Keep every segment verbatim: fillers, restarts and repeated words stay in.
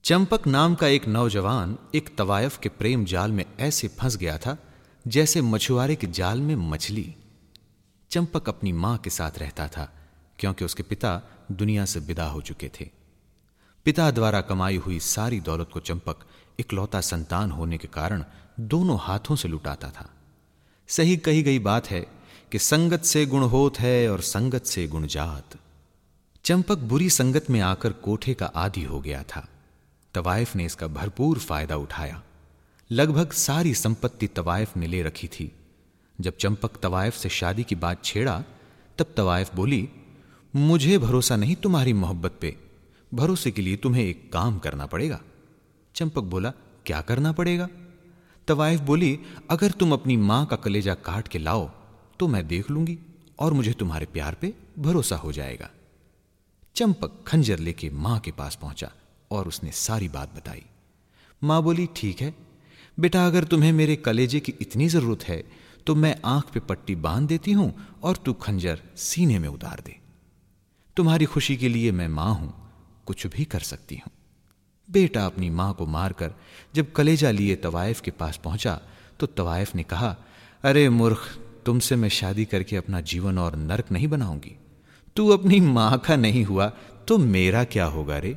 चंपक नाम का एक नौजवान एक तवायफ के प्रेम जाल में ऐसे फंस गया था जैसे मछुआरे के जाल में मछली। चंपक अपनी मां के साथ रहता था क्योंकि उसके पिता दुनिया से विदा हो चुके थे। पिता द्वारा कमाई हुई सारी दौलत को चंपक इकलौता संतान होने के कारण दोनों हाथों से लुटाता था। सही कही गई बात है कि संगत से गुण होत है और संगत से गुण जात। चंपक बुरी संगत में आकर कोठे का आदी हो गया था। तवायफ ने इसका भरपूर फायदा उठाया। लगभग सारी संपत्ति तवायफ ने ले रखी थी। जब चंपक तवायफ से शादी की बात छेड़ा तब तवायफ बोली, मुझे भरोसा नहीं तुम्हारी मोहब्बत पे, भरोसे के लिए तुम्हें एक काम करना पड़ेगा। चंपक बोला, क्या करना पड़ेगा? तवायफ बोली, अगर तुम अपनी मां का कलेजा काट के लाओ तो मैं देख लूंगी और मुझे तुम्हारे प्यार पे भरोसा हो जाएगा। चंपक खंजर लेके मां के पास पहुंचा और उसने सारी बात बताई। मां बोली, ठीक है बेटा, अगर तुम्हें मेरे कलेजे की इतनी जरूरत है तो मैं आंख पे पट्टी बांध देती हूं और तू खंजर सीने में उतार दे। तुम्हारी खुशी के लिए मैं मां हूं, कुछ भी कर सकती हूं। बेटा अपनी मां को मारकर जब कलेजा लिए तवायफ के पास पहुंचा तो तवायफ ने कहा, अरे मूर्ख, तुमसे मैं शादी करके अपना जीवन और नरक नहीं बनाऊंगी। तू अपनी मां का नहीं हुआ तो मेरा क्या होगा रे?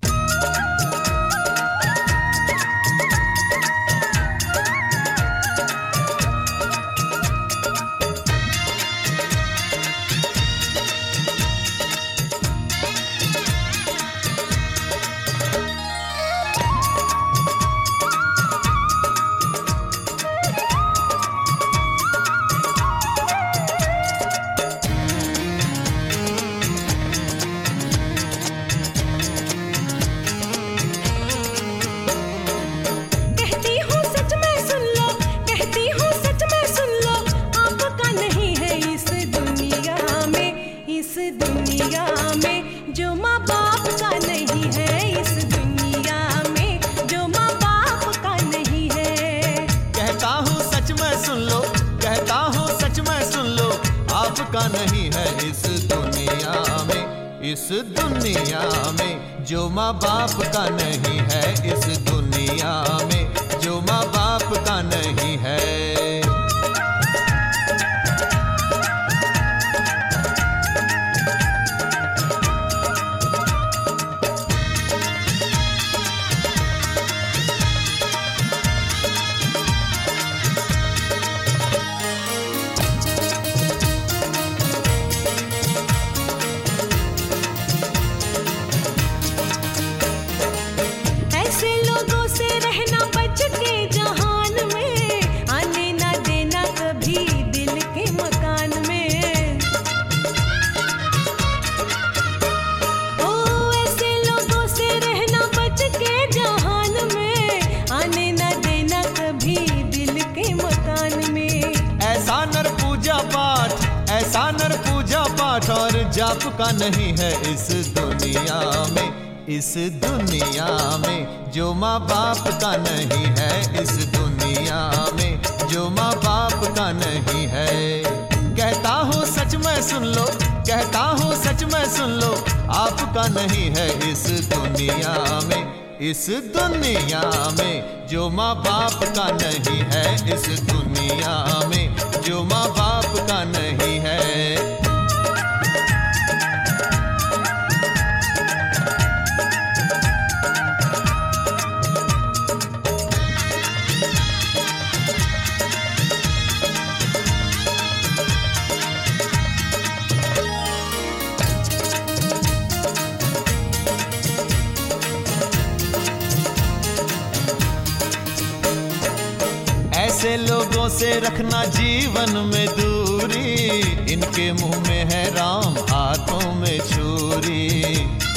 का नहीं है इस दुनिया में, इस दुनिया में जो माँ बाप का नहीं है, इस दुनिया में जो माँ बाप का नहीं है। ऐसा नर पूजा पाठ और जाप का नहीं है इस दुनिया में, इस दुनिया में जो माँ बाप का नहीं है, इस दुनिया में जो माँ बाप का नहीं है। कहता हूँ सच में सुन लो, कहता हूँ सच में सुन लो, आपका नहीं है इस दुनिया में, इस दुनिया में जो माँ बाप का नहीं है, इस दुनिया में जो माँ बाप का नहीं है। ऐसे लोगों से रखना जीवन में दूरी, इनके मुंह में है राम, हाथों में छुरी।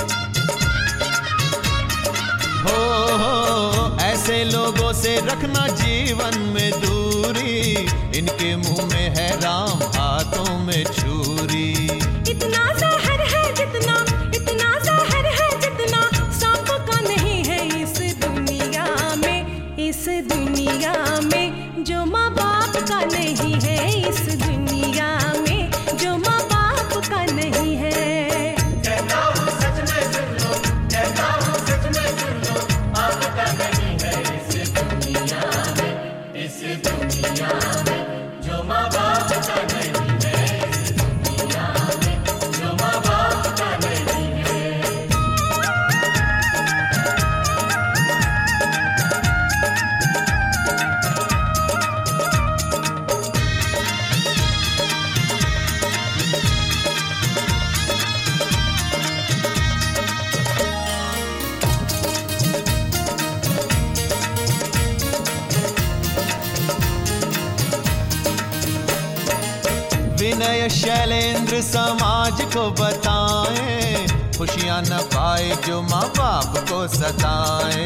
हो हो ऐसे लोगों से रखना जीवन में दूरी, इनके मुंह में है राम, हाथों में छुरी। इतना जहर है जितना, इतना जहर है जितना सांप का नहीं है इस दुनिया में, इस दुनिया में जो माँ बाप का नहीं है, इस दुनिया में जो माँ बाप का नहीं है। कहता हूँ सच में सुन लो, कहता हूँ सच में सुन लो, ये शैलेंद्र समाज को बताएं, खुशियां न पाए जो माँ बाप को सताए।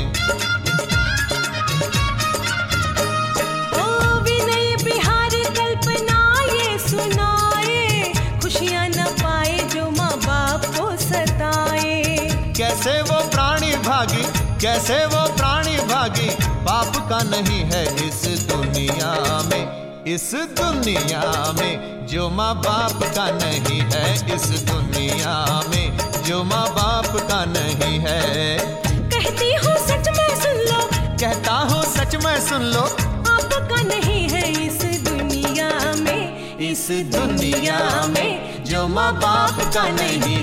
ओ विनय बिहारी कल्पना ये सुनाए, खुशियां न पाए जो माँ बाप को सताए। कैसे वो प्राणी भागी, कैसे वो प्राणी भागी, बाप का नहीं है इस दुनिया में, इस दुनिया में जो माँ बाप का नहीं है, इस दुनिया में जो माँ बाप का नहीं है। कहती हूँ सच में सुन लो, कहता हूँ सच में सुन लो, आपका नहीं है इस दुनिया में, इस दुनिया में जो माँ बाप का नहीं